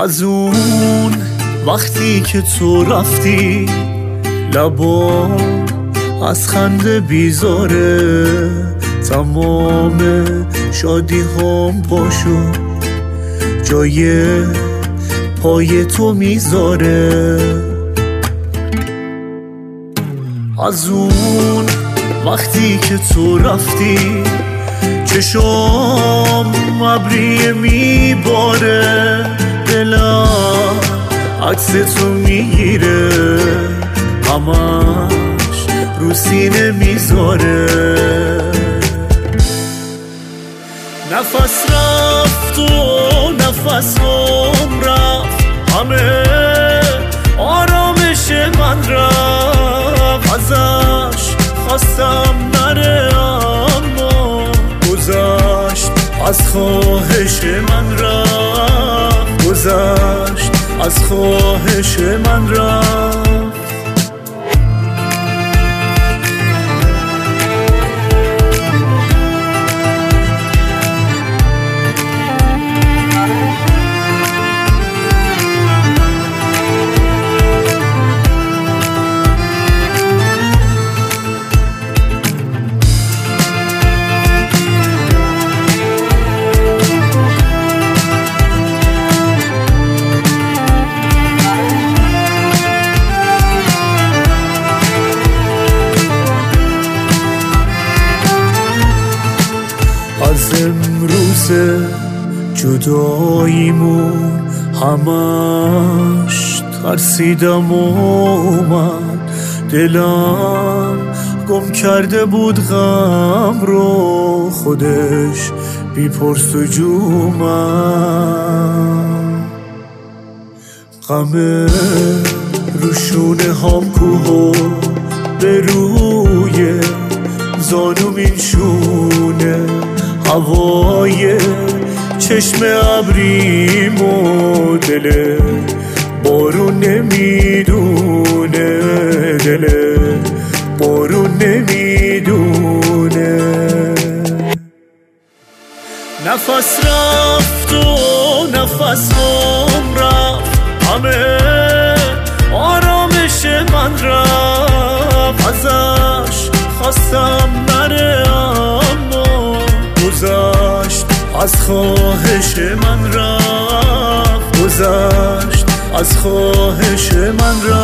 از اون وقتی که تو رفتی لبا از خنده بیزاره، تمام شادی هم پاشو جای پای تو میذاره. از اون وقتی که تو رفتی چشام ابریه میباره، دلم عکس تو میگیره همش رو سینه میذاره. نفس رفت و نفس هم رفت، همه آرامش من رفت، ازش خواستم نره اما گذشت، از خواهش من رفت، گذشت از خواهش من رفت. از امروز جداییمون همش ترسیدم اومد، دلم گم کرده بود غم رو خودش بی پرسجو من. غم روشونه هم کوه به روی زانو میشونه، هوای چشم ابریم و دل بارون نمیدونه، دل بارون نمیدونه. نفس رفت و نفس هم رفت، همه آرامش من رفت، ازش خواستم نره اما گذشت، از خواهش من رفت، گذشت از خواهش من رفت.